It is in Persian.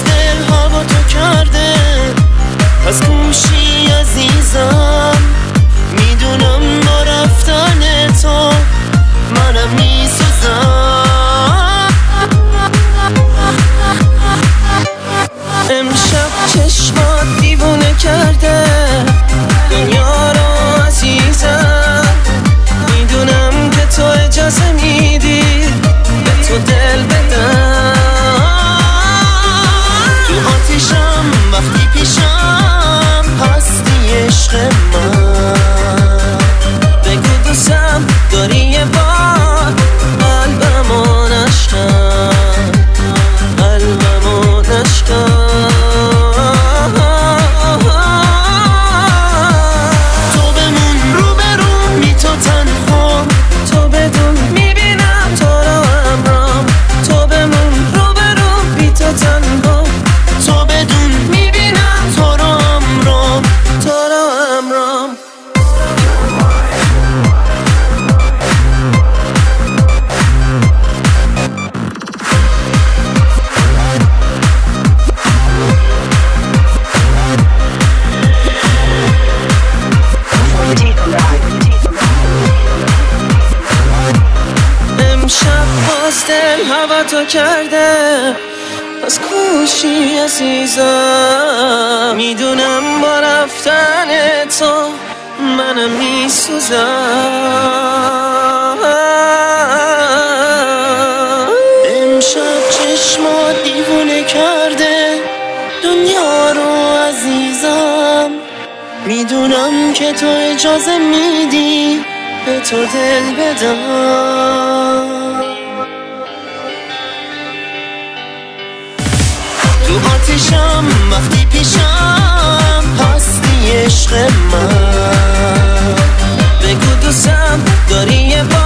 دل هوا تو کرده، پس کوشی عزیزم. میدونم با رفتن تو منم میسوزم. امشب چشمات دیوونه کرده دنیا رو عزیزم. میدونم که تو اجازه میدی به تو دل بدم. تو آتیشم وقتی پیشم هستی عشق من. بگو دوستم داری یه بار قلبمو نشکن، قلبمو نشکن. تو بمون رو برون بی تو تنها، تو بدون میبینم تو رو همرام. تو بمون رو برون بی تو تنها، تو بدون میبینم تو رو همرام، تو رو همرام. امشب باز دل هوا تو کرده، پس کوشی عزیزم. میدونم با رفتن تو منم میسوزم. امشب چشمات دیوونه کرده دنیا رو عزیزم. میدونم که تو اجازه میدی به تو دل بدم. تو آتیشم وقتی پیشم هستی عشق من. بگو دوستم داری یه